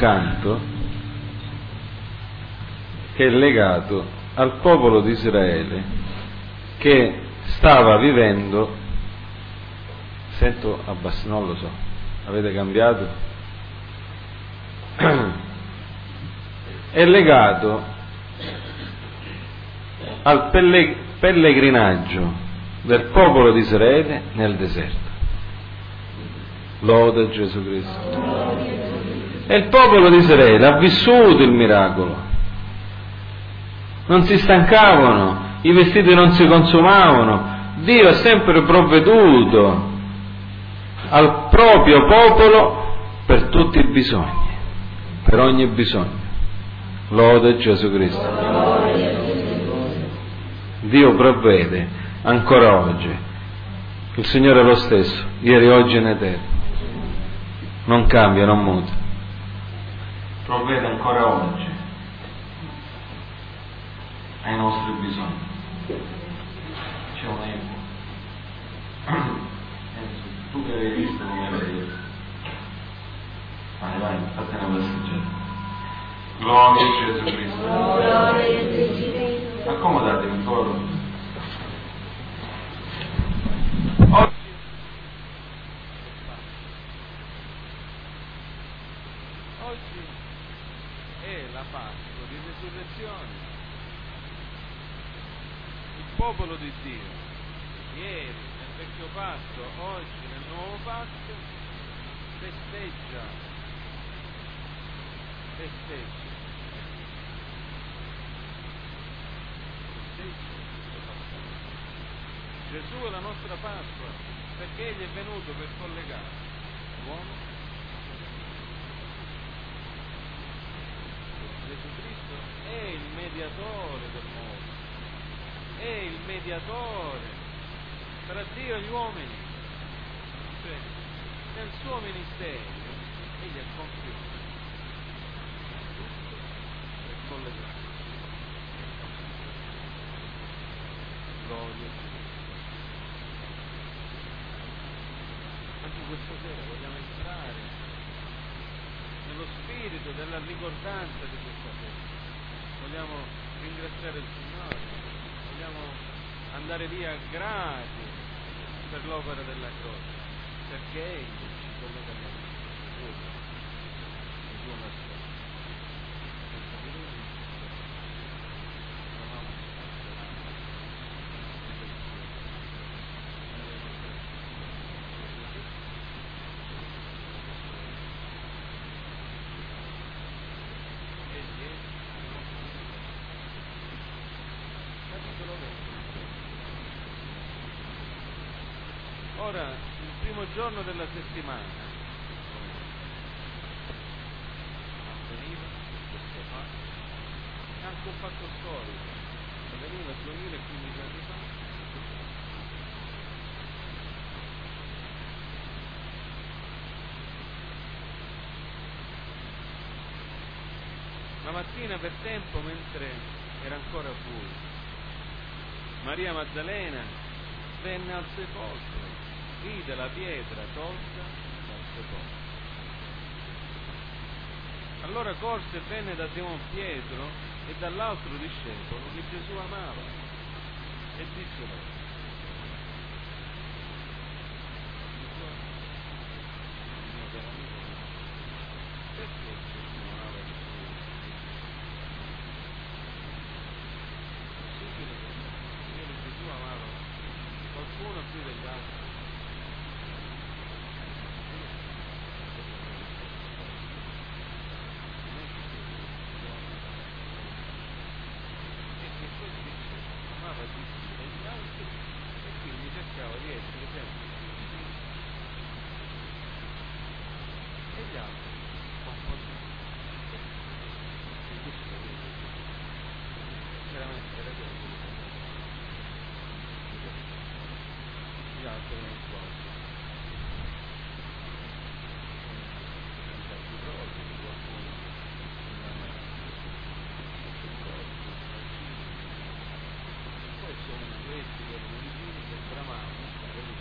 canto che è legato al popolo di Israele che stava vivendo, sento non lo so, avete cambiato? È legato al pellegrinaggio del popolo di Israele nel deserto. Lode Gesù Cristo. E il popolo di Israele ha vissuto il miracolo, non si stancavano, i vestiti non si consumavano, Dio ha sempre provveduto al proprio popolo per tutti i bisogni, per ogni bisogno. Lode Gesù Cristo. Dio provvede ancora oggi. Il Signore è lo stesso, ieri, oggi e in eterno. Non cambia, non muta. Provvede ancora oggi ai nostri bisogni. C'è un eco. Tu che avevi visto come era detto. Vai, fate una passeggiata. Gloria a Gesù Cristo. Accomodatevi, coro. Oggi è la Pasqua di Resurrezione. Il popolo di Dio, ieri nel vecchio patto, oggi nel nuovo patto, festeggia. Gesù è la nostra Pasqua, perché Egli è venuto per collegare l'uomo. Gesù Cristo è il mediatore del mondo, è il mediatore tra Dio e gli uomini, cioè nel suo ministero Egli ha compiuto tutto per collegare. Gloria a Dio. Anche questa sera vogliamo entrare nello spirito della ricordanza di questa festa. Vogliamo ringraziare il Signore, vogliamo andare via grati per l'opera della croce, perché Egli ci collega alla vita, il suo nazione. Ora, il primo giorno della settimana avveniva questo fatto, è anche un fatto storico, avveniva 2015 anni fa. La mattina per tempo, mentre era ancora buio, Maria Maddalena venne al sepolcro, vide la pietra tolta dal sepolcro. Allora corse e venne da Simon Pietro e dall'altro discepolo che Gesù amava e disse loro: perché Gesù amava di più? Gesù amava qualcuno più degli altri. Amava di più degli altri e quindi cercava di essere sempre e gli altri veramente era quello gli altri non so questi che erano vicini che bramavano stare lì.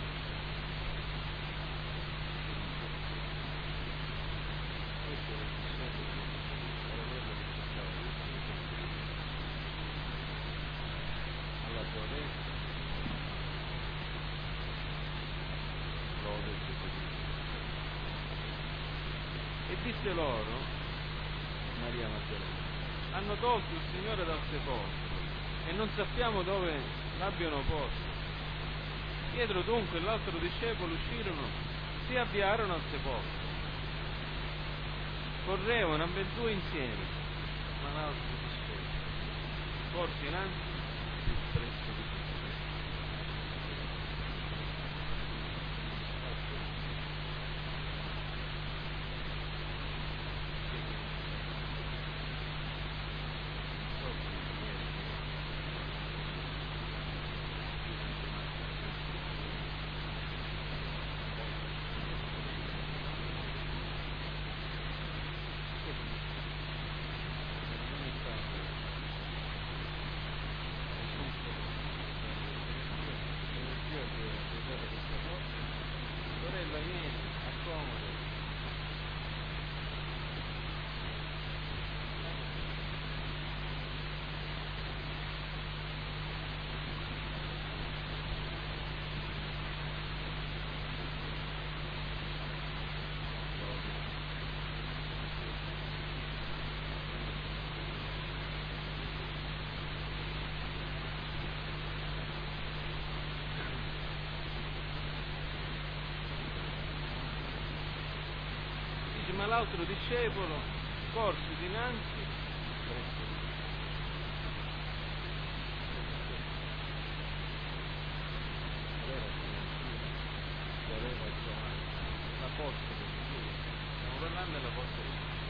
Questo è il discepolo disse loro, Maria Maddalena, hanno tolto il Signore dal sepolcro e non sappiamo dove l'abbiano posto. Pietro dunque e l'altro discepolo uscirono, si avviarono al sepolcro. Correvano ambedue insieme, ma l'altro discepolo corse innanzi più presto di tutti. Sorella, vieni, accomodati. Ma l'altro discepolo corse dinanzi presso di lui. Aveva trovato la porta di Gesù. Stiamo parlando della porta di Gesù.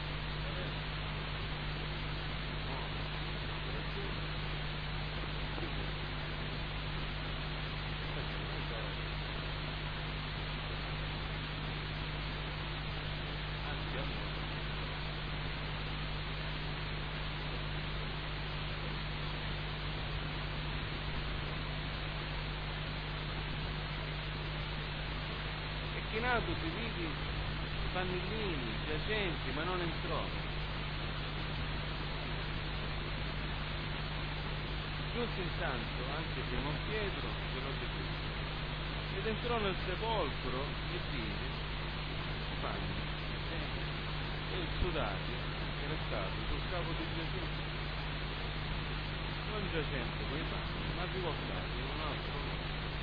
Chinato si vidi pannellini giacenti, ma non entrò. Giunse intanto anche Simon Pietro che lo seguì, ed entrò nel sepolcro e vide i panni e il sudario che era stato sul capo di Gesù, non giacente quei panni, ma rivoltati in un altro luogo.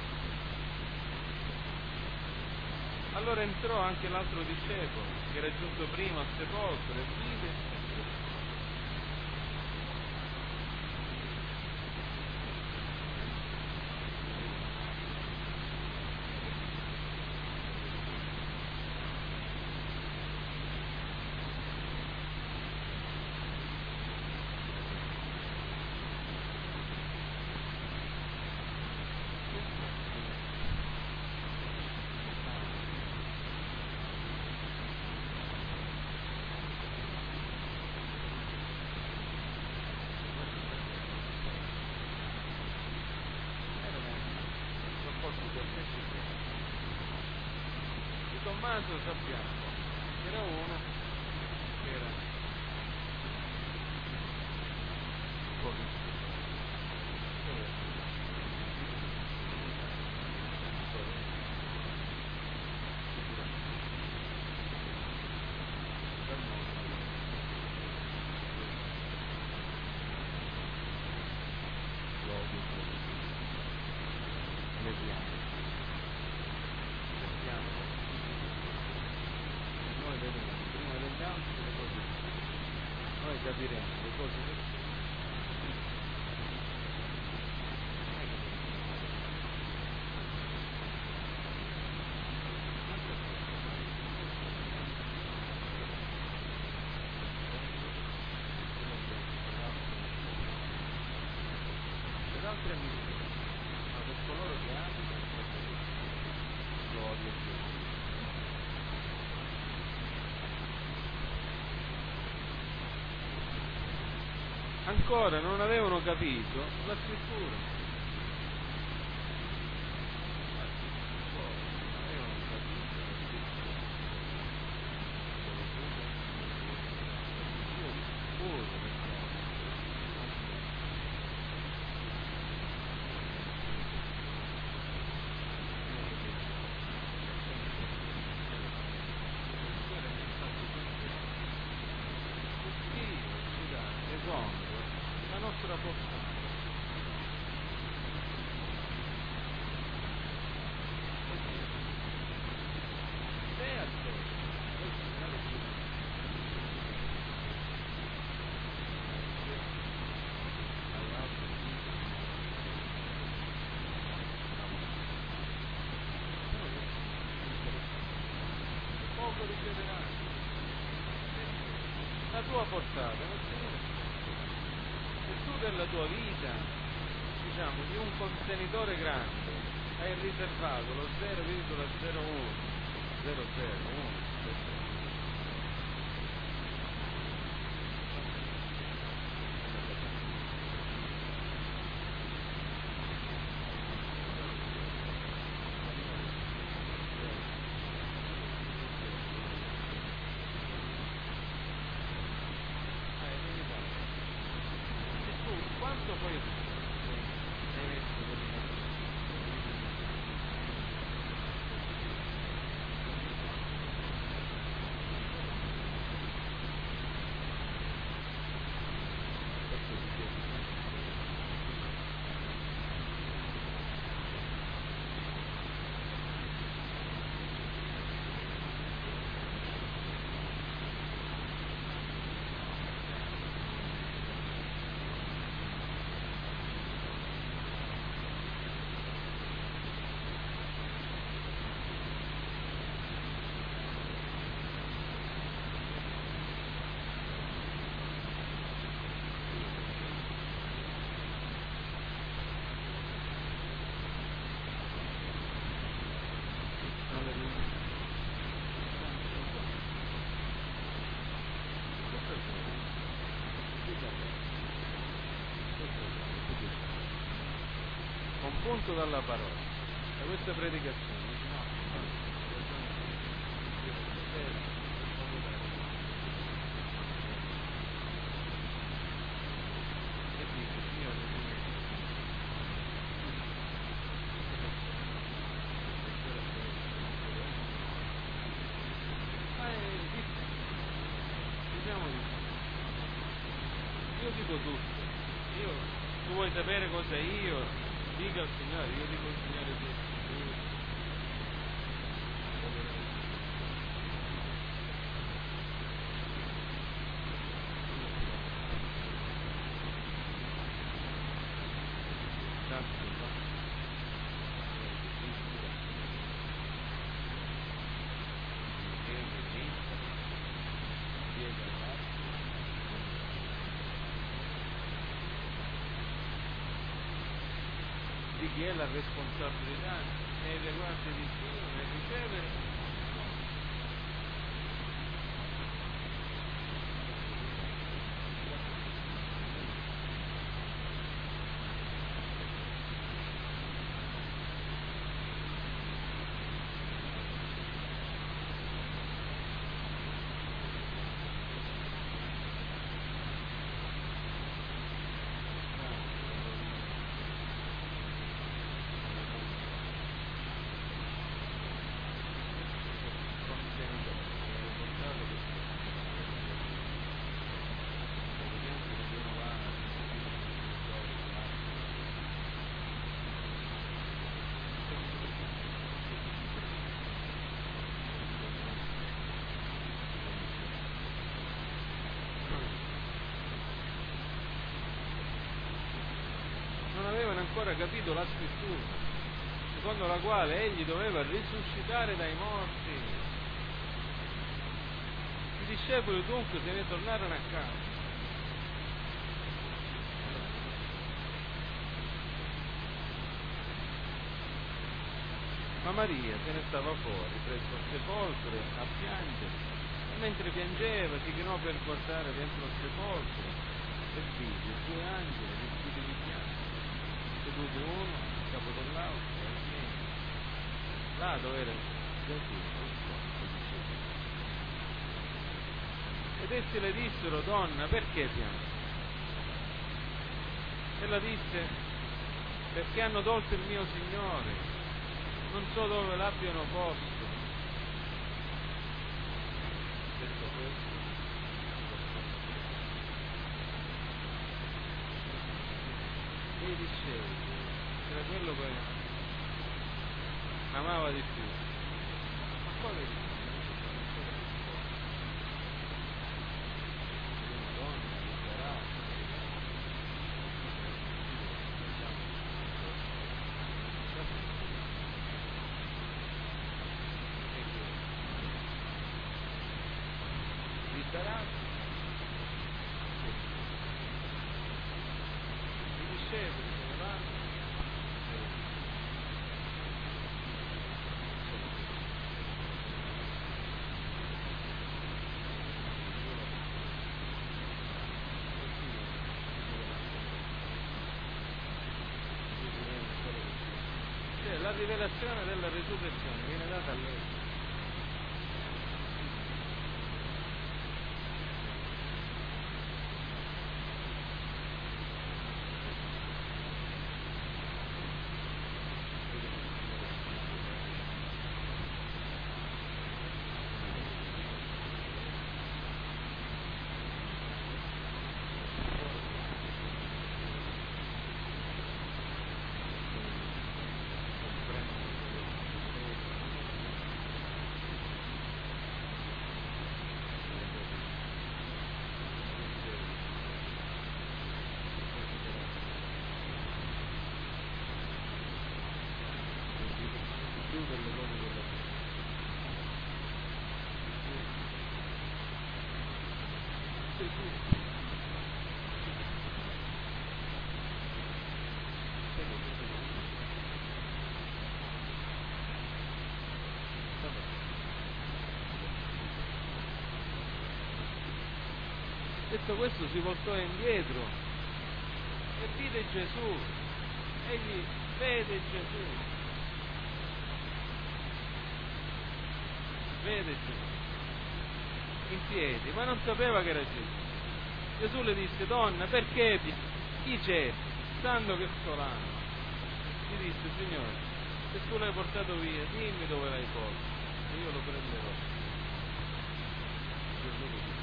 Allora entrò anche l'altro discepolo, che era giunto prima al sepolcro, e vide e credette. Di Tommaso sappiamo che era uno che era un po' noi vedremo prima degli altri le cose, noi capiremo le cose che per altri amici, ma per coloro che amano gloria a Dio. Ancora non avevano capito la scrittura. chiederanno. La tua portata, ma se tu della tua vita, diciamo, di un contenitore grande, hai riservato lo 0,001, quanto poi hai messo un punto dalla parola, da queste predicazioni. Io dico tutto, tu vuoi sapere cosa io dico al Signore, io dico al Signore tutto. Di chi è la responsabilità nei riguardi di Dio nel ricevere non avevano ancora capito la scrittura, secondo la quale egli doveva risuscitare dai morti. I discepoli dunque se ne tornarono a casa. Ma Maria se ne stava fuori presso al sepolcro a piangere, e mentre piangeva si chinò per guardare dentro il sepolcro e vide due angeli vestiti di bianco, seduti uno a capo dell'altro ai piedi, là dove era Gesù il corpo di Gesù. Ed essi le dissero: donna, perché piangi? Ella disse: perché hanno tolto il mio Signore, non so dove l'abbiano posto. Detto questo, e i discepoli, era quello che amava di più. Ma quale di più? rivelazione della resurrezione viene data a lei. Detto questo si voltò indietro e vide Gesù. Egli vede Gesù. Vede Gesù in piedi, ma non sapeva che era Gesù. Gesù le disse: donna, perché chi c'è? Sanno che sto là. Gli disse: Signore, se tu l'hai portato via, dimmi dove l'hai posto e io lo prenderò. Gesù le disse: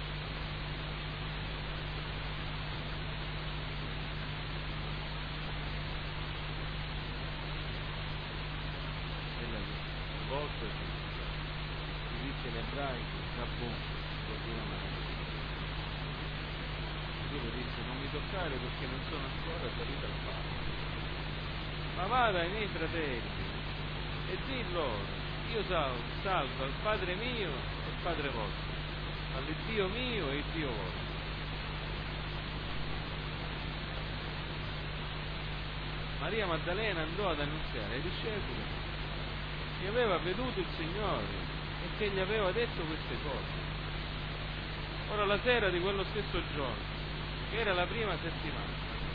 si dice in ebraico Rabbù, vuol dire maestro. Gesù le disse: non mi toccare perché non sono ancora salito al Padre, ma vada ai miei fratelli e di loro: io salvo al Padre mio e Padre vostro, all'Iddio mio e Dio vostro. Maria Maddalena andò ad annunziare ai discepoli che aveva veduto il Signore e che gli aveva detto queste cose. Ora, la sera di quello stesso giorno, che era la prima settimana,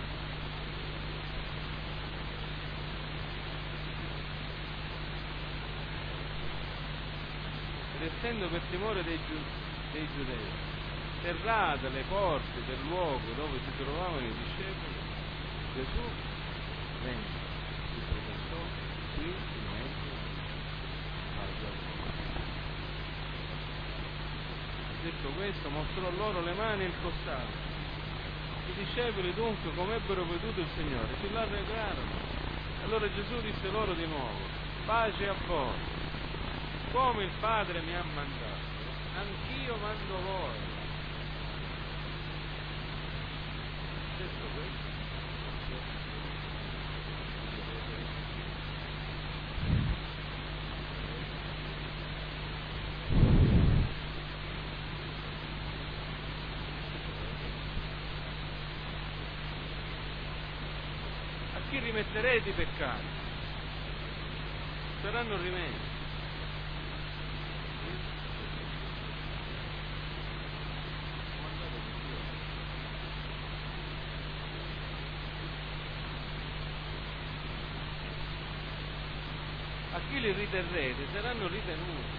ed essendo per timore dei giudei serrate le porte del luogo dove si trovavano i discepoli, Gesù venne, si presentò qui in mezzo al popolo. Detto questo, mostrò loro le mani e il costato. I discepoli dunque, come ebbero veduto il Signore, si rallegrarono. Allora Gesù disse loro di nuovo: pace a voi. Come il Padre mi ha mandato, anch'io mando voi. Detto questo, a chi rimetterete i peccati? Saranno rimessi. A chi li riterrete saranno ritenuti.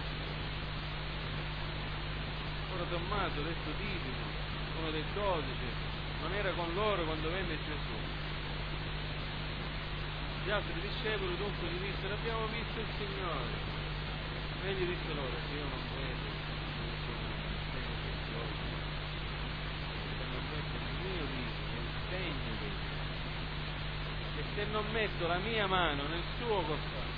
Ora Tommaso, detto Didimo, uno dei 12, non era con loro quando venne Gesù. Gli altri discepoli dunque gli dissero: abbiamo visto il Signore. E egli disse loro: se io non vedo, non sono il segno del giorno, se non metto il mio dito nel segno del giorno, e se non metto la mia mano nel suo costato,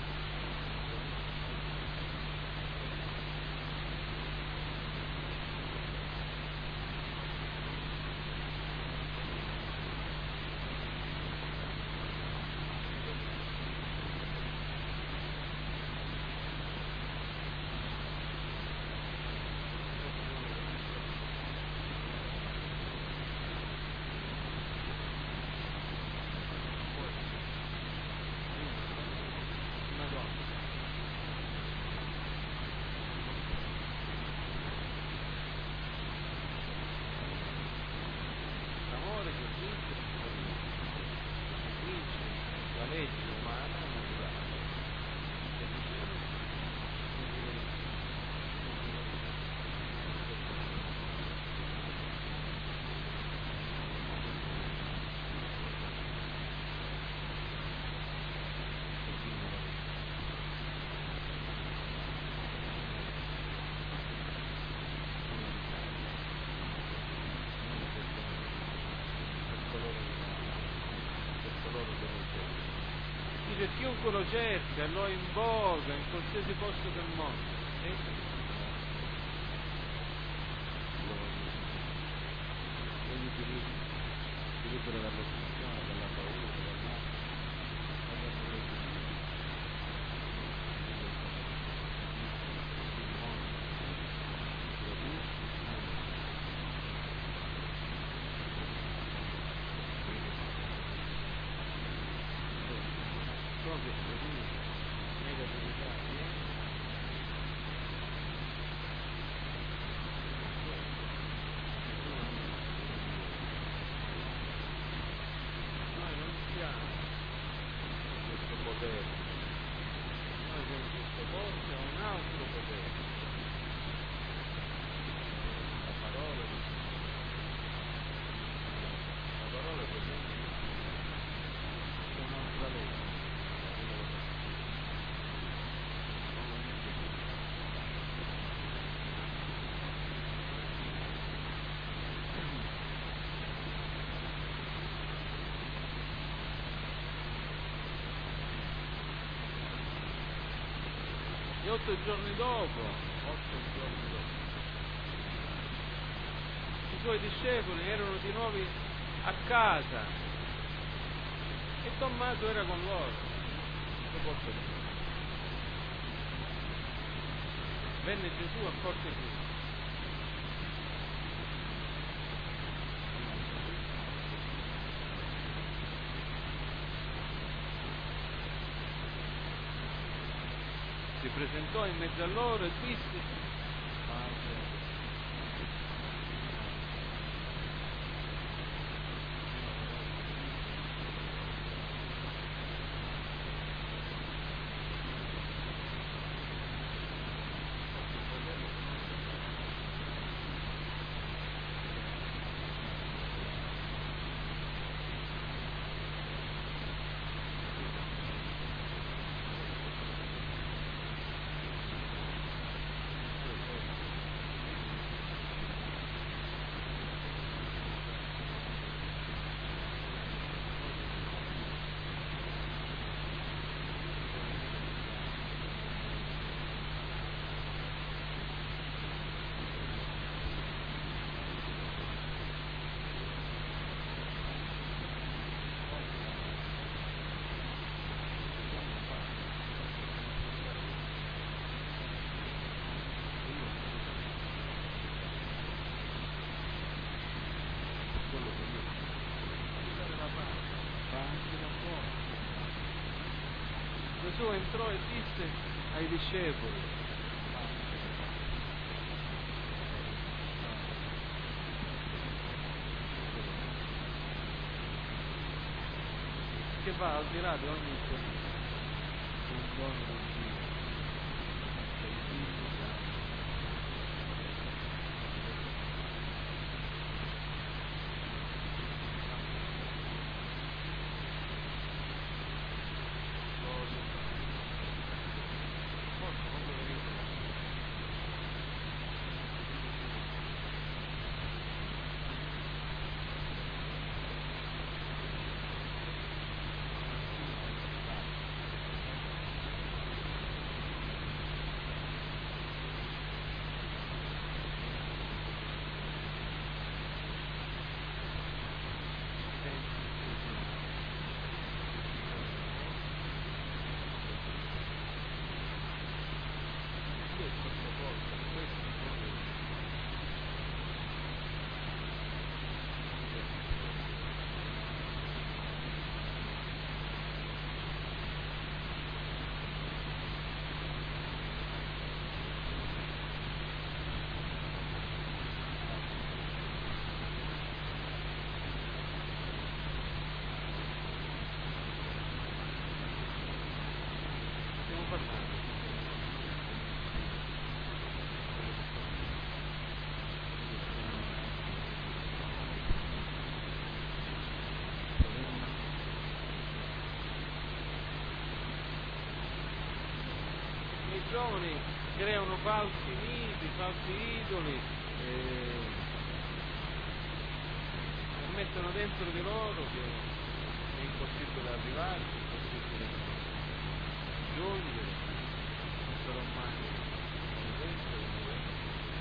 chiunque lo cerca, lo invoca in qualsiasi posto del mondo. Egli ti libera dall'oppressione, dalla paura, dalla E 8 giorni dopo, i suoi discepoli erano di nuovo a casa e Tommaso era con loro. Venne Gesù a porte chiuse. Si presentò in mezzo a loro e disse: Padre, Gesù entrò e disse ai discepoli: che va al di là di ogni giovani creano falsi miti, falsi idoli e mettono dentro di loro che è impossibile arrivarci, è impossibile. sciogliere, non sarò mai presente o nuovo.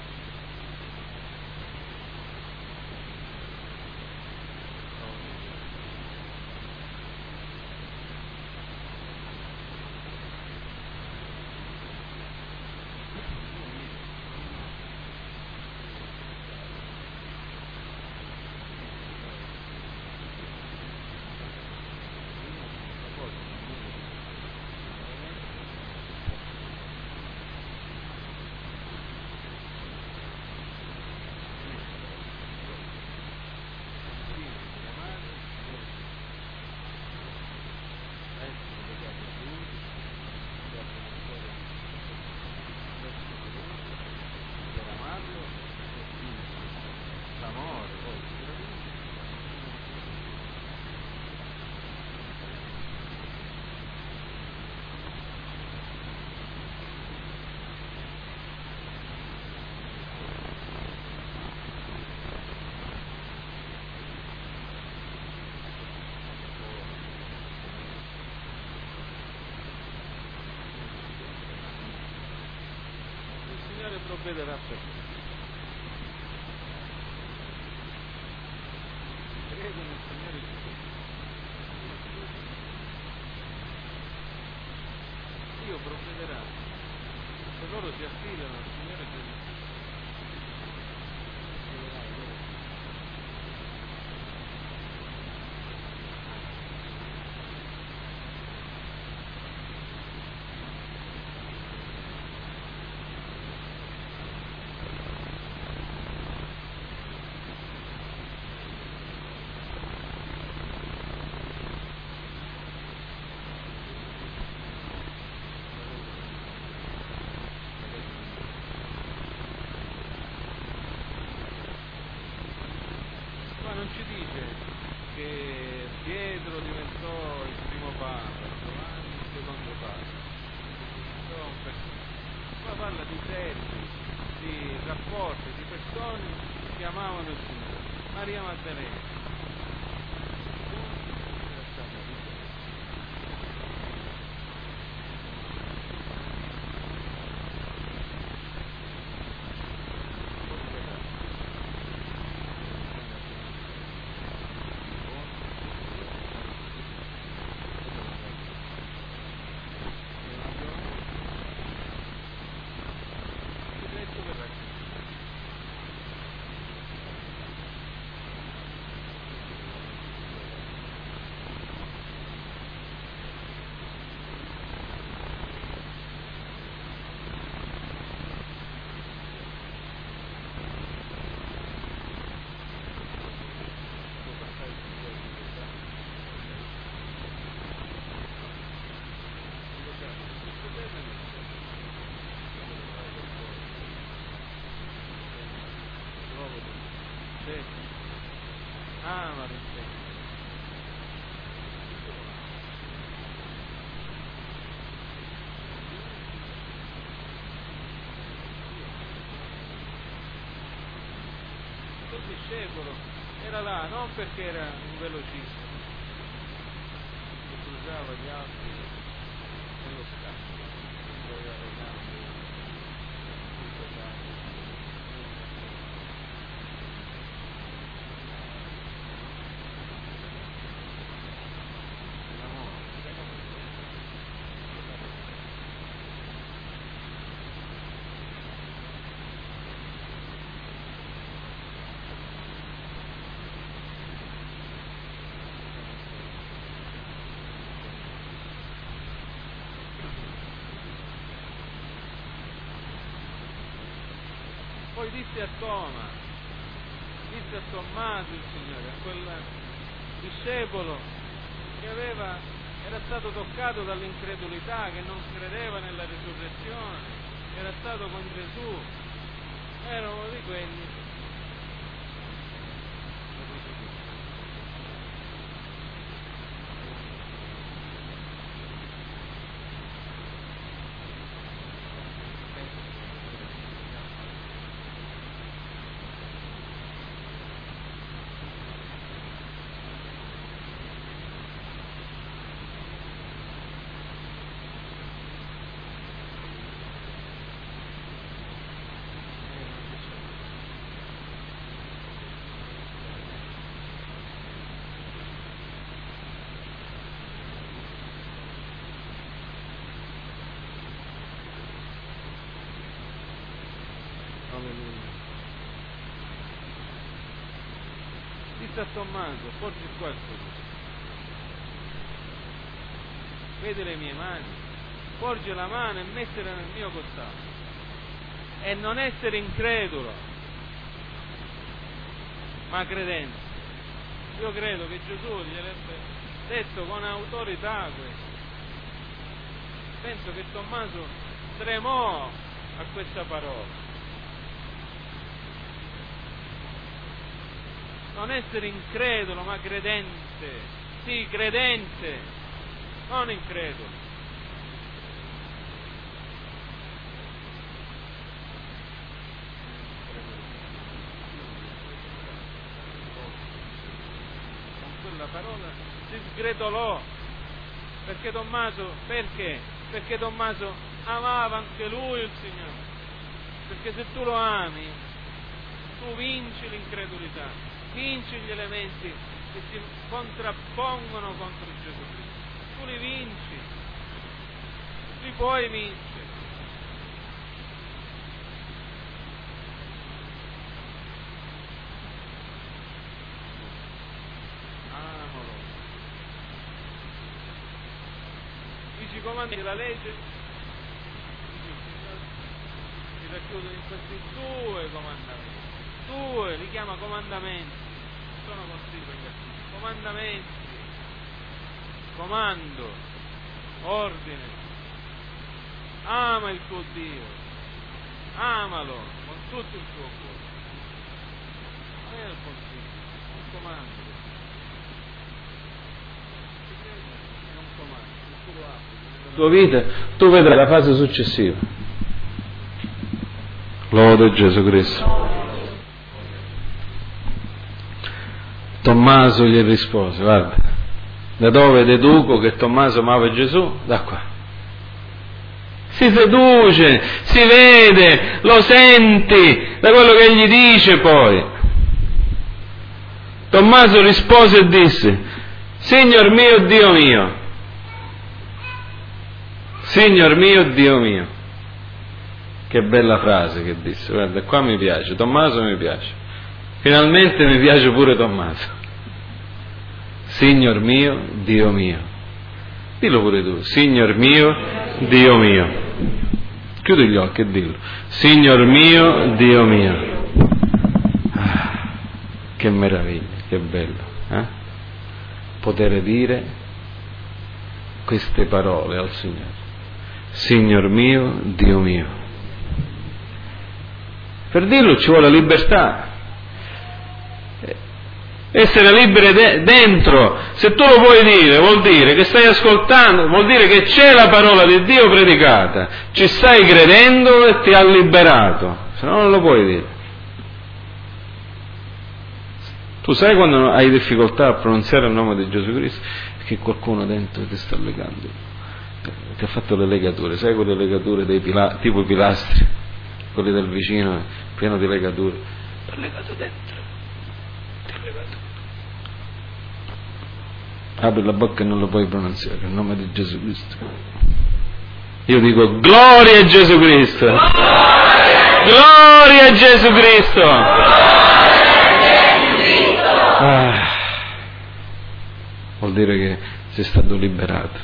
L'amore, poi sicuramente. Il Signore provvederà per te. Credo nel Signore Gesù. Dio provvederà. Se loro si affidano al Signore Gesù. Qua non ci dice che Pietro diventò il primo Papa, Giovanni il secondo Papa. Qua parla di servi, di rapporti, di persone che amavano il Signore. Maria Maddalena. Era stata liberata. Amalo in te. Il discepolo era là non perché era un velocista che cruzava gli altri nello scacco, aveva le gambe Poi disse a Tommaso il Signore, a quel discepolo che era stato toccato dall'incredulità, che non credeva nella risurrezione, era stato con Gesù, era uno di quelli. disse a Tommaso: porgi qua il tuo dito, vedi le mie mani, porgi la mano e mettila nel mio costato, e non essere incredulo ma credente. Io credo che Gesù gliel'avrebbe detto con autorità questo. Penso che Tommaso tremò a questa parola. Non essere incredulo ma credente. Sì, credente, non incredulo. Con quella parola si sgretolò, perché Tommaso, perché Tommaso amava anche lui il Signore. Perché se tu lo ami, tu vinci l'incredulità, vinci gli elementi che si contrappongono contro Gesù Cristo. Tu li vinci, li puoi vincere. Amalo. I comandi della legge si racchiudono in questi due comandamenti. Li chiama comandamenti, sono consigli, comandamenti, comando, ordine. Ama il tuo Dio, amalo con tutto il tuo cuore. Non è il consiglio, è un comando. È un comando, se tu lo applichi nella tua vita, tu vedrai la fase successiva. Lode Gesù Cristo. Tommaso gli rispose: guarda, da dove deduco che Tommaso amava Gesù? Da qua. Si seduce, si vede, lo senti da quello che gli dice poi. Tommaso rispose e disse: Signor mio, Dio mio. Signor mio, Dio mio. Che bella frase che disse, guarda, qua mi piace, Tommaso mi piace. Finalmente mi piace pure Tommaso. Signor mio, Dio mio. Dillo pure tu, Signor mio, Dio mio. Chiudi gli occhi e dillo: Signor mio, Dio mio. Ah, che meraviglia, che bello, poter dire queste parole al Signore. Signor mio, Dio mio. Per dirlo ci vuole libertà. Essere liberi dentro. Se tu lo puoi dire, vuol dire che stai ascoltando, vuol dire che c'è la parola di Dio predicata, ci stai credendo e ti ha liberato, se no non lo puoi dire. Tu sai quando hai difficoltà a pronunziare il nome di Gesù Cristo? Perché qualcuno dentro ti sta legando, ti ha fatto le legature, sai quelle legature tipo i pilastri, quelli del vicino pieno di legature, ti ha legato dentro. Apri la bocca e non lo puoi pronunziare, il nome di Gesù Cristo. Io dico: gloria a Gesù Cristo! Gloria a Gesù Cristo! Vuol dire che sei stato liberato.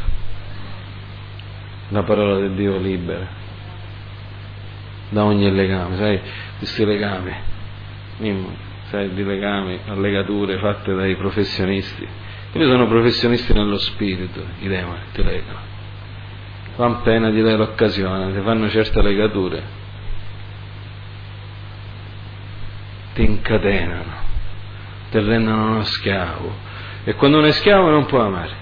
La parola di Dio libera da ogni legame, sai, questi legami, sai, di legami a legature fatte dai professionisti. Quelli sono professionisti nello spirito, i demoni ti legano. Appena gli dai l'occasione, ti fanno certe legature, ti incatenano, ti rendono uno schiavo. E quando uno è schiavo non può amare.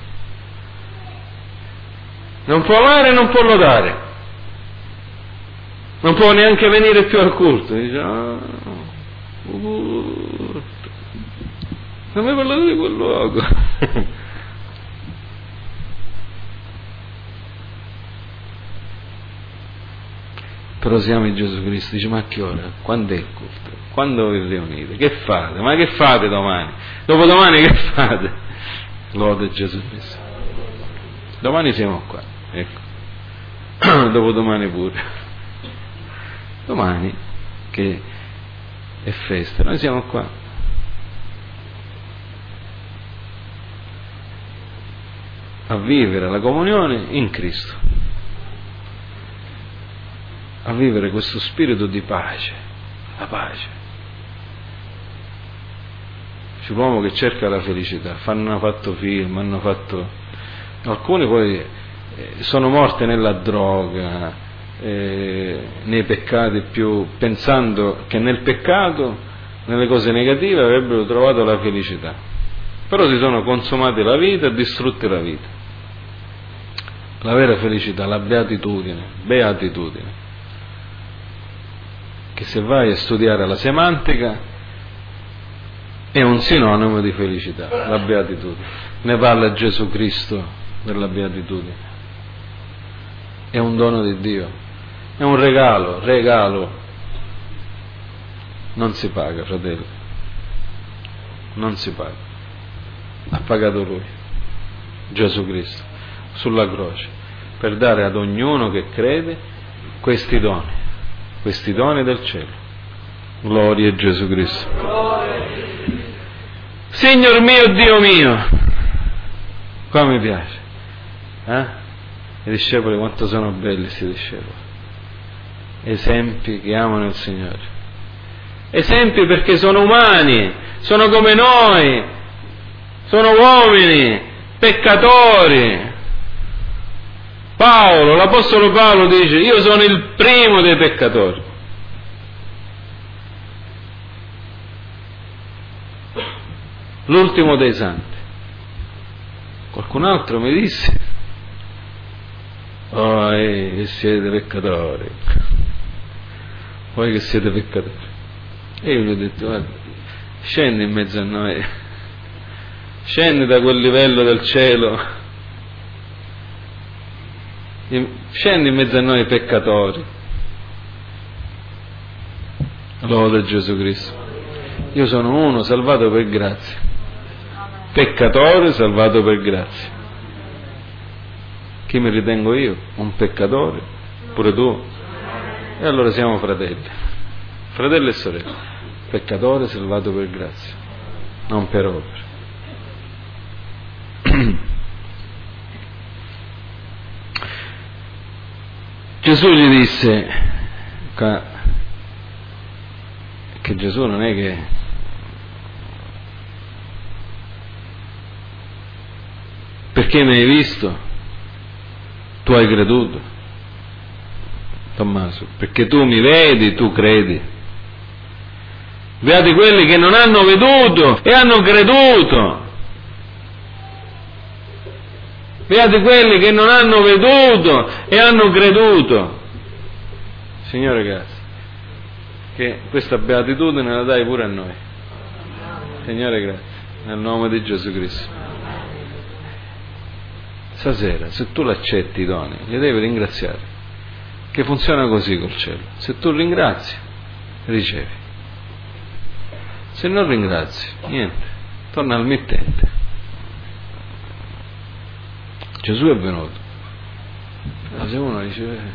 Non può amare e non può lodare. Non può neanche venire più al culto. Dice: non mi parlate di quel luogo. Però siamo in Gesù Cristo. Dice: ma a che ora? Quando è il culto? Quando vi riunite? Che fate? Ma che fate domani? Dopodomani che fate? Lode Gesù Cristo. Domani siamo qua, ecco. Dopodomani pure. Domani che è festa, noi siamo qua. a vivere la comunione in Cristo, a vivere questo spirito di pace, la pace. C'è l'uomo che cerca la felicità, hanno fatto film, alcuni poi sono morti nella droga, nei peccati più, pensando che nel peccato, nelle cose negative avrebbero trovato la felicità, però si sono consumati la vita e distrutti la vita. La vera felicità, la beatitudine, che se vai a studiare la semantica è un sinonimo di felicità, la beatitudine. Ne parla Gesù Cristo della beatitudine. È un dono di Dio, è un regalo. Non si paga, fratelli, non si paga. Ha pagato Lui, Gesù Cristo, sulla croce, per dare ad ognuno che crede questi doni del cielo. Gloria a Gesù Cristo. Signor mio, Dio mio, qua mi piace, i discepoli quanto sono belli questi discepoli, esempi che amano il Signore, esempi perché sono umani, sono come noi, sono uomini, peccatori. L'Apostolo Paolo dice: io sono il primo dei peccatori. L'ultimo dei santi. Qualcun altro mi disse: che siete peccatori, voi che siete peccatori. E io gli ho detto: guarda, scendi in mezzo a noi, scendi da quel livello del cielo, scendi in mezzo a noi peccatori. Lode Gesù Cristo. Io sono uno salvato per grazia, peccatore salvato per grazia. Chi mi ritengo io? Un peccatore? Pure tu? E allora siamo fratelli e sorelle, peccatore salvato per grazia, non per opera. Gesù gli disse che Gesù non è che perché mi hai visto tu hai creduto, Tommaso, perché tu mi vedi tu credi. Beati quelli che non hanno veduto e hanno creduto. Beati quelli che non hanno veduto e hanno creduto. Signore, grazie che questa beatitudine la dai pure a noi. Signore, grazie, nel nome di Gesù Cristo. Stasera, se tu l'accetti i doni, li devi ringraziare, che funziona così col cielo. Se tu ringrazi, ricevi. Se non ringrazi, niente, torna al mittente. Gesù è venuto. Se uno dice: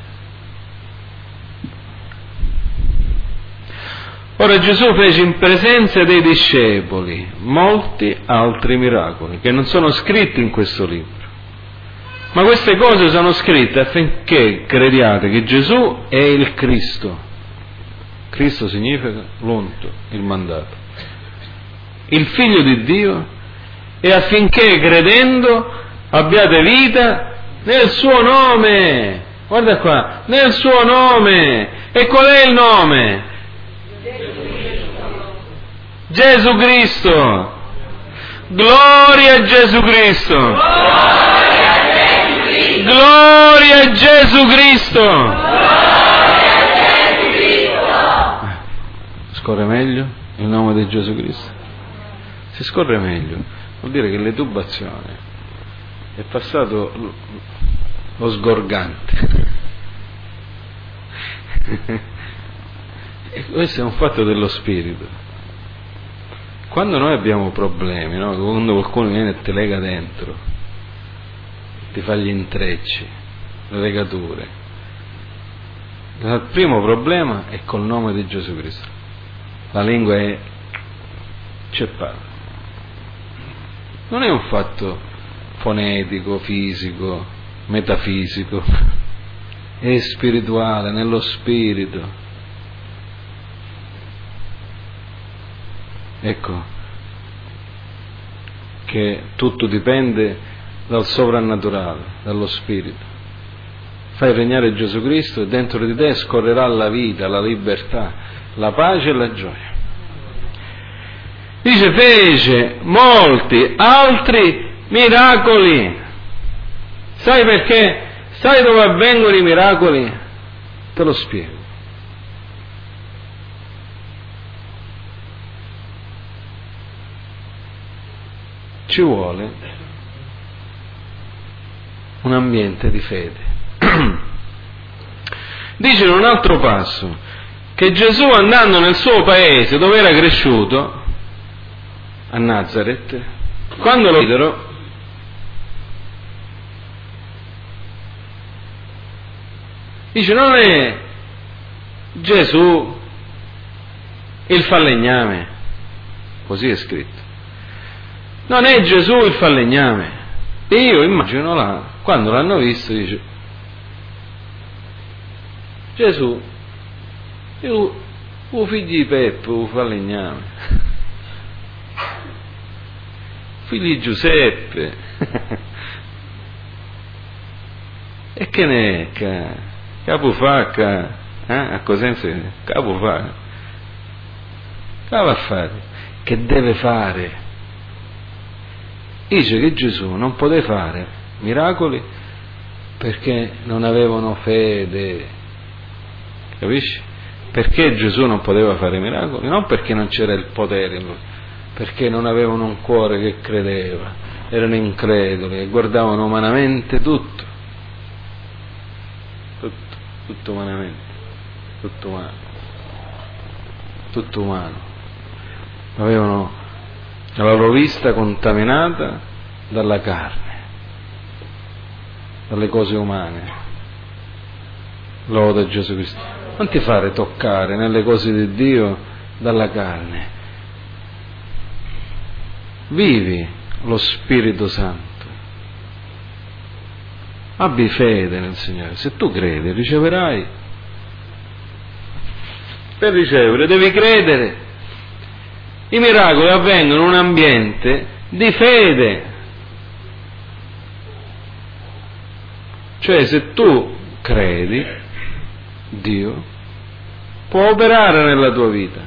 ora Gesù fece in presenza dei discepoli molti altri miracoli che non sono scritti in questo libro, ma queste cose sono scritte affinché crediate che Gesù è il Cristo. Cristo significa l'unto, il mandato, il Figlio di Dio, e affinché credendo abbiate vita nel suo nome. Guarda qua, nel suo nome. E qual è il nome? Gesù Cristo. Gloria a Gesù Cristo. Gloria a Gesù Cristo. Scorre meglio il nome di Gesù Cristo? Se scorre meglio, vuol dire che l'etubazione è passato lo sgorgante. E questo è un fatto dello spirito. Quando noi abbiamo problemi, no? Quando qualcuno viene e ti lega dentro, ti fa gli intrecci, le legature, il primo problema è col nome di Gesù Cristo. La lingua è ceppata. Non è un fatto fonetico, fisico, metafisico, è spirituale, nello spirito. Ecco che tutto dipende dal sovrannaturale, dallo spirito. Fai regnare Gesù Cristo e dentro di te scorrerà la vita, la libertà, la pace e la gioia. Dice, fece molti altri miracoli. Sai perché? Sai dove avvengono i miracoli? Te lo spiego. Ci vuole un ambiente di fede. Dice in un altro passo che Gesù, andando nel suo paese dove era cresciuto, a Nazareth, quando lo videro, dice, non è Gesù il falegname, così è scritto, non è Gesù il falegname. E io immagino là, quando l'hanno visto, dice, Gesù, io figlio di Peppo, falegname, figlio di Giuseppe, e che ne è, capo fa, a Cosenza, capo fa, va a fare, che deve fare? Dice che Gesù non poteva fare miracoli perché non avevano fede, capisci? Perché Gesù non poteva fare miracoli? Non perché non c'era il potere in lui, perché non avevano un cuore che credeva, erano increduli e guardavano umanamente tutto umanamente, tutto umano, avevano la loro vista contaminata dalla carne, dalle cose umane. Lode a Gesù Cristo. Non ti fare toccare nelle cose di Dio dalla carne. Vivi lo Spirito Santo. Abbi fede nel Signore. Se tu credi, riceverai. Per ricevere devi credere. I miracoli avvengono in un ambiente di fede. Cioè, se tu credi, Dio può operare nella tua vita.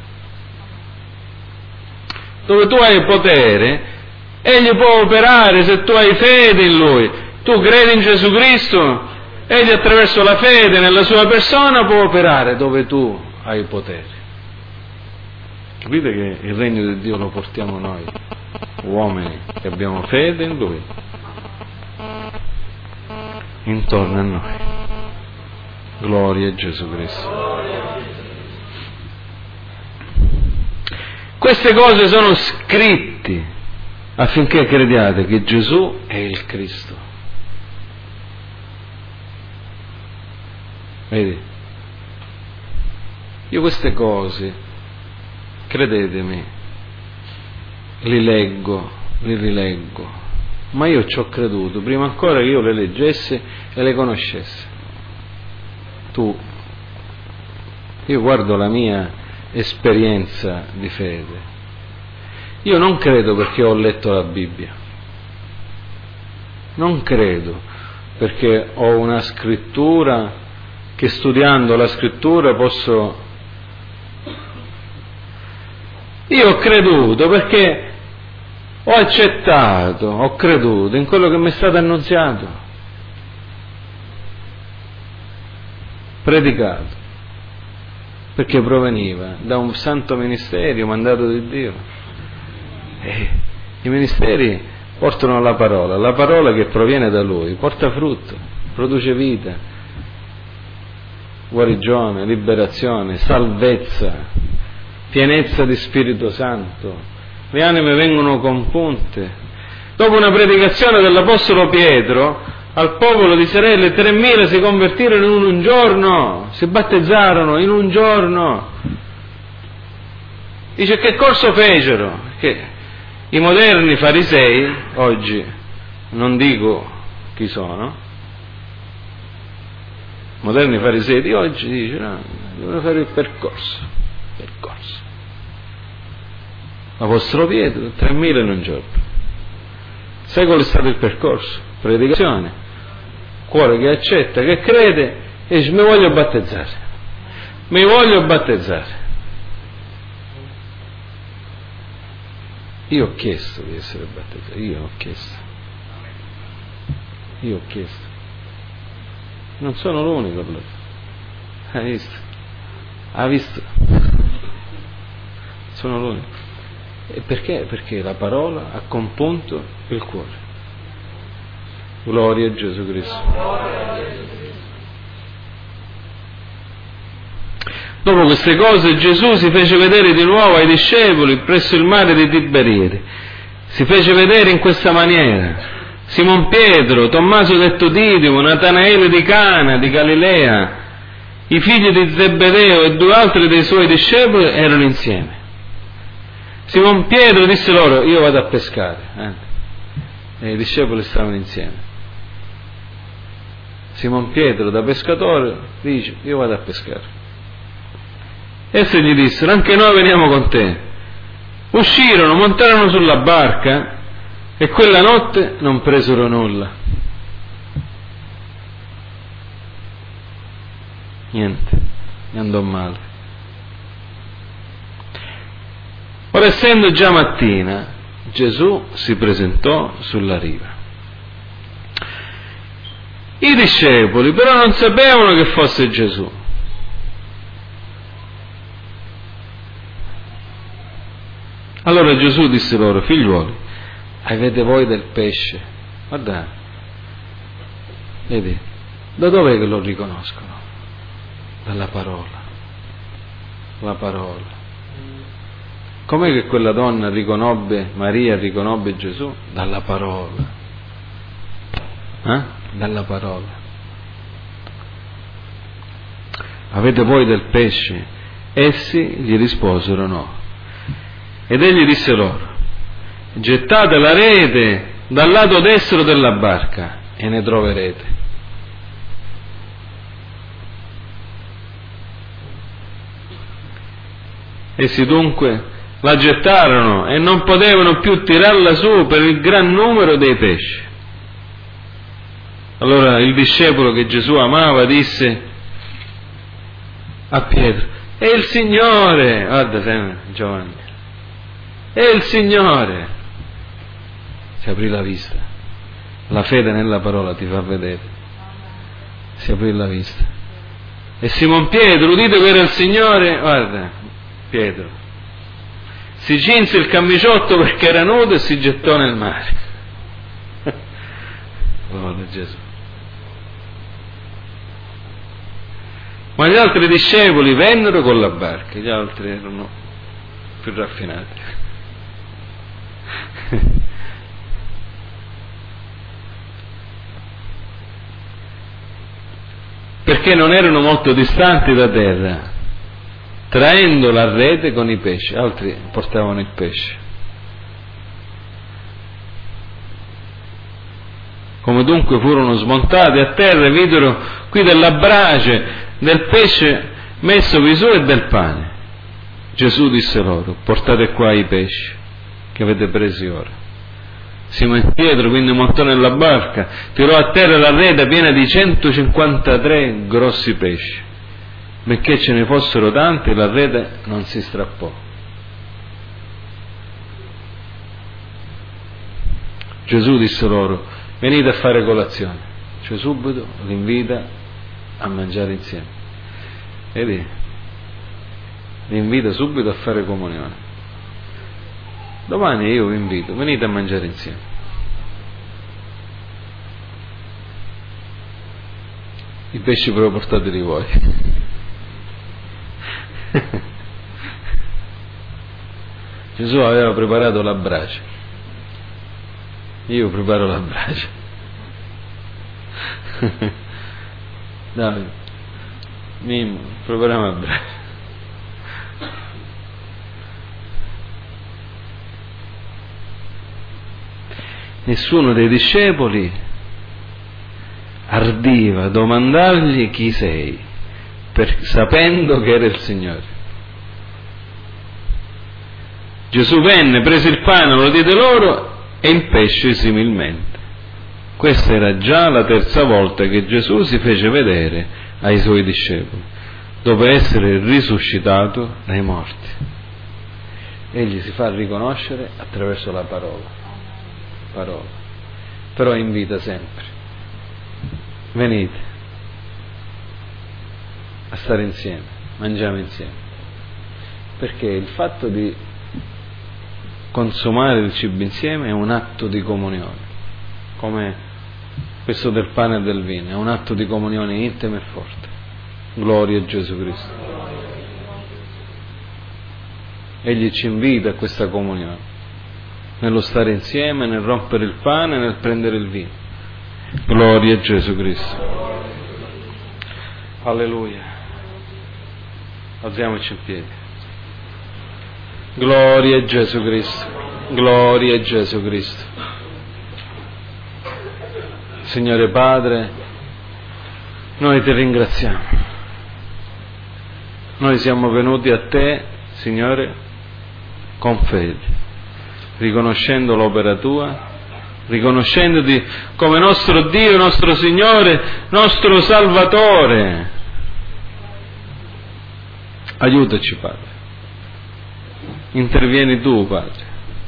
Dove tu hai potere, Egli può operare se tu hai fede in Lui. Tu credi in Gesù Cristo, Egli attraverso la fede nella sua persona può operare dove tu hai potere. Capite che il regno di Dio lo portiamo noi, uomini che abbiamo fede in Lui, intorno a noi. Gloria a Gesù Cristo. Queste cose sono scritte affinché crediate che Gesù è il Cristo. Vedi? Io queste cose, credetemi, li leggo, li rileggo, ma io ci ho creduto prima ancora che io le leggessi e le conoscessi. Io guardo la mia esperienza di fede. Io non credo perché ho letto la Bibbia, non credo perché ho una scrittura che studiando la scrittura posso. Io ho creduto perché ho accettato, ho creduto in quello che mi è stato annunziato, predicato, perché proveniva da un santo ministero mandato di Dio. E i ministeri portano la parola che proviene da Lui, porta frutto, produce vita, guarigione, liberazione, salvezza, pienezza di Spirito Santo, le anime vengono compunte. Dopo una predicazione dell'Apostolo Pietro al popolo di Israele, 3.000 si convertirono in un giorno, si battezzarono in un giorno. Dice, che corso fecero? Che i moderni farisei oggi non dico chi sono, moderni farisei di oggi dice no, devono fare il percorso. L'Apostolo Pietro, 3.000 in un giorno. Sai qual è stato il percorso? Predicazione, cuore che accetta, che crede e dice mi voglio battezzare. Io ho chiesto di essere battezzato, io ho chiesto. Non sono l'unico allora. Ha visto? Sono l'unico. E perché? Perché la parola ha compunto il cuore. Gloria a Gesù Cristo. Dopo queste cose Gesù si fece vedere di nuovo ai discepoli presso il mare di Tiberiade. Si fece vedere in questa maniera. Simon Pietro, Tommaso detto Didimo, Natanaele di Cana di Galilea, i figli di Zebedeo e 2 altri dei suoi discepoli erano insieme. Simon Pietro disse loro: io vado a pescare. E i discepoli stavano insieme. Simon Pietro da pescatore dice: io vado a pescare. Essi gli dissero: anche noi veniamo con te. Uscirono, montarono sulla barca e quella notte non presero nulla. Niente, gli andò male. Ora, essendo già mattina, Gesù si presentò sulla riva. I discepoli però non sapevano che fosse Gesù. Allora Gesù disse loro: figliuoli, avete voi del pesce? Guardate, vedi, da dov'è che lo riconoscono? Dalla parola. La parola. Com'è che quella donna Maria riconobbe Gesù? Dalla parola. Dalla parola. Avete voi del pesce? Essi gli risposero no. Ed egli disse loro: gettate la rete dal lato destro della barca e ne troverete. Essi dunque la gettarono e non potevano più tirarla su per il gran numero dei pesci. Allora il discepolo che Gesù amava disse a Pietro: è il Signore. Guarda sempre Giovanni, è il Signore. Si aprì la vista. La fede nella parola ti fa vedere. Si aprì la vista. E Simon Pietro, udito che era il Signore, guarda, Pietro si cinse il camiciotto perché era nudo e si gettò nel mare. Gloria a Gesù. Ma gli altri discepoli vennero con la barca, gli altri erano più raffinati. Perché non erano molto distanti da terra, traendo la rete con i pesci, altri portavano il pesce. Come dunque furono smontati a terra e videro qui della brace, del pesce messo vi su e del pane. Gesù disse loro: portate qua i pesci che avete presi ora. Simon Pietro quindi montò nella barca, tirò a terra la rete piena di 153 grossi pesci. Benché ce ne fossero tanti, la rete non si strappò. Gesù disse loro: venite a fare colazione. Cioè subito li invita a mangiare insieme. Vedi? Li invita subito a fare comunione. Domani io vi invito, venite a mangiare insieme. I pesci però portateli voi. Gesù aveva preparato la brace. Io preparo la brace. Dai, Mimmo, prepariamo la brace. nessuno dei discepoli ardiva domandargli chi sei, sapendo che era il Signore. Gesù venne, prese il pane, lo diede loro e il pesce similmente. Questa era già la terza volta che Gesù si fece vedere ai suoi discepoli, dopo essere risuscitato dai morti. Egli si fa riconoscere attraverso la parola, però invita sempre: venite a stare insieme, mangiamo insieme, perché il fatto di consumare il cibo insieme è un atto di comunione, come questo del pane e del vino, è un atto di comunione intima e forte. Gloria a Gesù Cristo. Egli ci invita a questa comunione, nello stare insieme, nel rompere il pane, nel prendere il vino. Gloria a Gesù Cristo. Alleluia. Alziamoci in piedi. Gloria a Gesù Cristo. Gloria a Gesù Cristo. Signore Padre, noi ti ringraziamo. Noi siamo venuti a te, Signore, con fede, riconoscendo l'opera tua, riconoscendoti come nostro Dio, nostro Signore, nostro Salvatore. Aiutaci, Padre. Intervieni tu, Padre,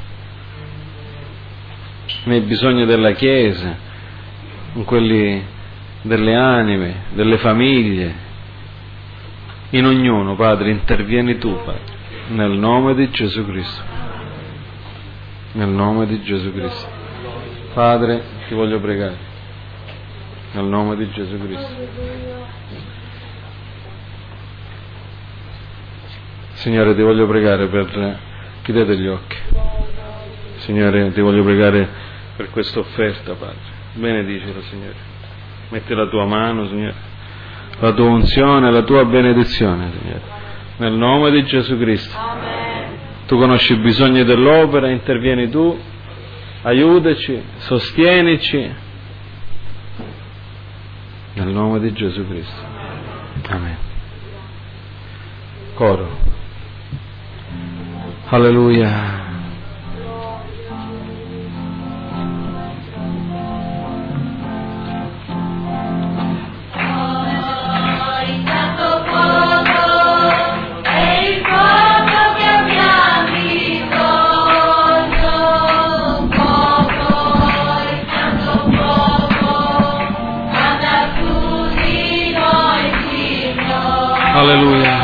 nei bisogni della Chiesa, in quelli delle anime, delle famiglie, in ognuno, Padre, intervieni tu, Padre, nel nome di Gesù Cristo. Nel nome di Gesù Cristo. Padre, ti voglio pregare, nel nome di Gesù Cristo. Signore, ti voglio pregare per... chiudete gli occhi. Signore, ti voglio pregare per questa offerta, Padre. Benedicela, Signore. Metti la tua mano, Signore, la tua unzione, la tua benedizione, Signore, nel nome di Gesù Cristo. Amen. Tu conosci i bisogni dell'opera, intervieni tu, aiutaci, sostienici, nel nome di Gesù Cristo. Amen. Coro. Alleluia. Alleluia.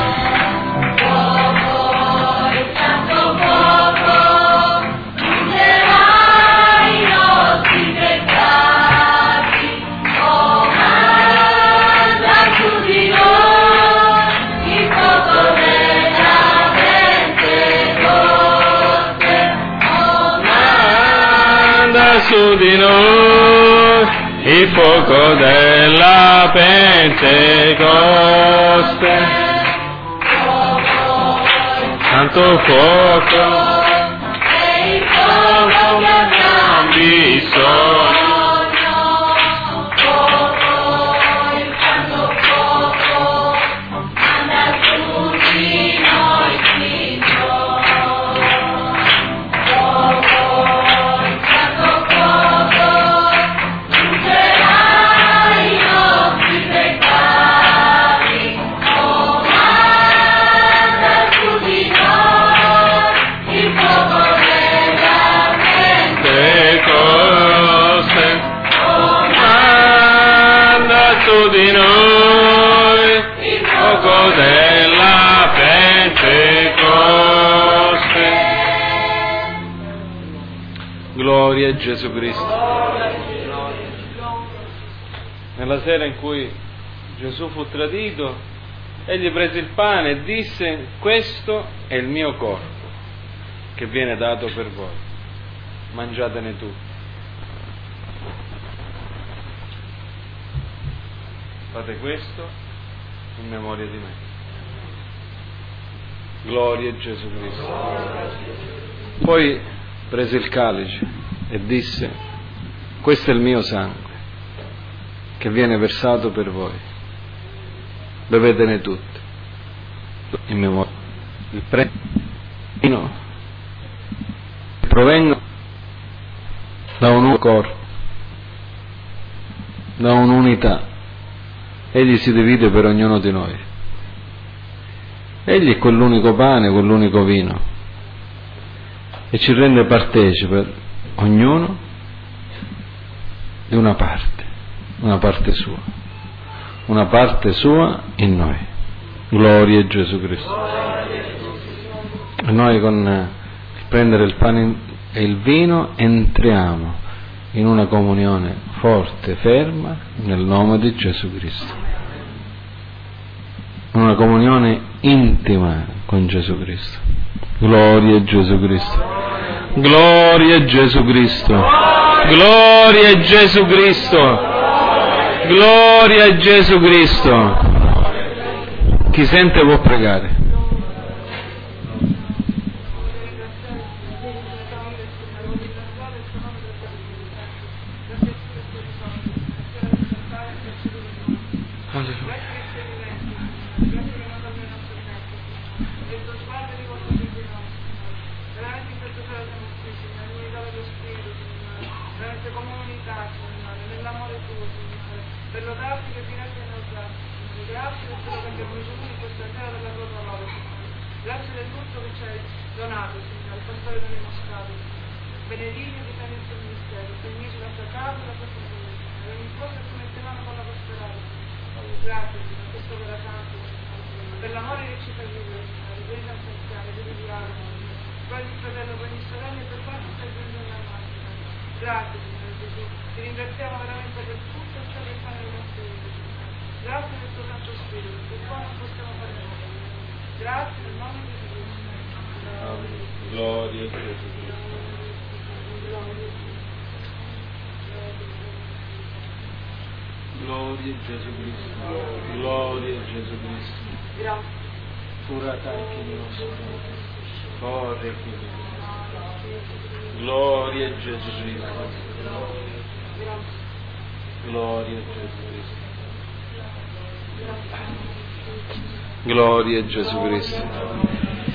Su di noi il fuoco della Pentecoste, santo fuoco, e il fuoco che abbiamo bisogno. Di noi il fuoco della Pentecoste. Gloria a Gesù Cristo. Nella sera in cui Gesù fu tradito, egli prese il pane e disse: questo è il mio corpo che viene dato per voi, mangiatene tutti. Fate questo in memoria di me. Gloria a Gesù Cristo. Poi prese il calice e disse: questo è il mio sangue che viene versato per voi, bevetene tutti in memoria. Il premio provengono da un corpo, da un'unità. Egli si divide per ognuno di noi. Egli è quell'unico pane, quell'unico vino, e ci rende partecipe ognuno di una parte sua in noi. Gloria a Gesù Cristo. E noi con il prendere il pane e il vino entriamo in una comunione forte, ferma, nel nome di Gesù Cristo. Una comunione intima con Gesù Cristo. Gloria a Gesù Cristo. Gloria a Gesù Cristo. Gloria a Gesù Cristo. Gloria a Gesù Cristo. Chi sente può pregare. Gloria a Gesù Cristo. Gloria a Gesù Cristo. Pura tacchi nostro. Corre qui. Gloria a Gesù Cristo. Gloria a Gesù Cristo. Gloria a Gesù Cristo.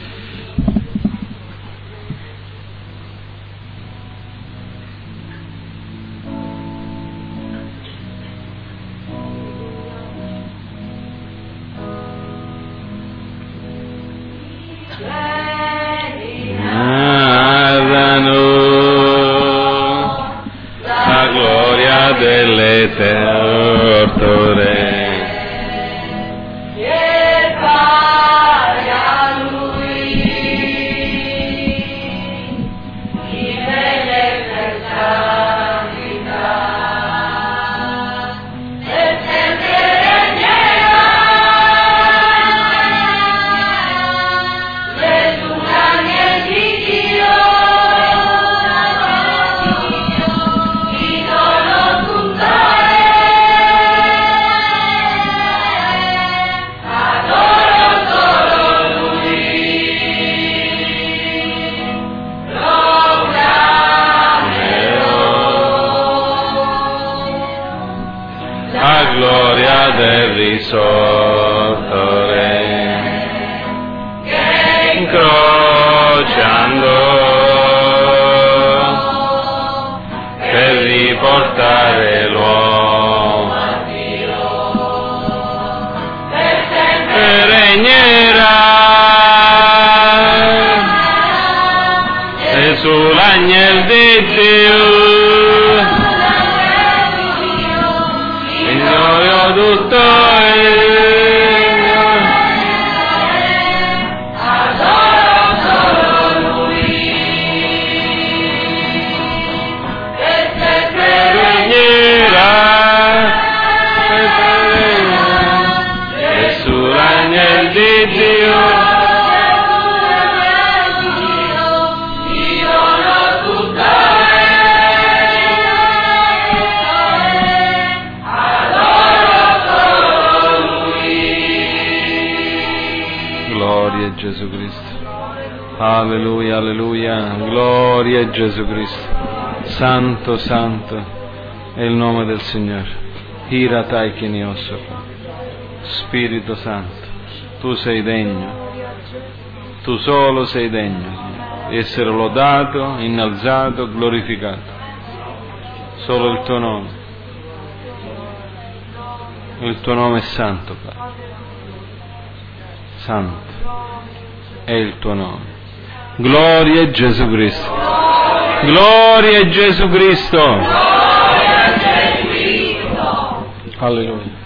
Gesù Cristo. Alleluia, alleluia. Gloria a Gesù Cristo. Santo, santo. È il nome del Signore. Hiratai Kiniosoka. Spirito Santo, tu sei degno, tu solo sei degno, Signore, di essere lodato, innalzato, glorificato. Solo il tuo nome. Il tuo nome è santo, Padre. Santo è il tuo nome. Gloria a Gesù Cristo. Gloria a Gesù Cristo. Alleluia.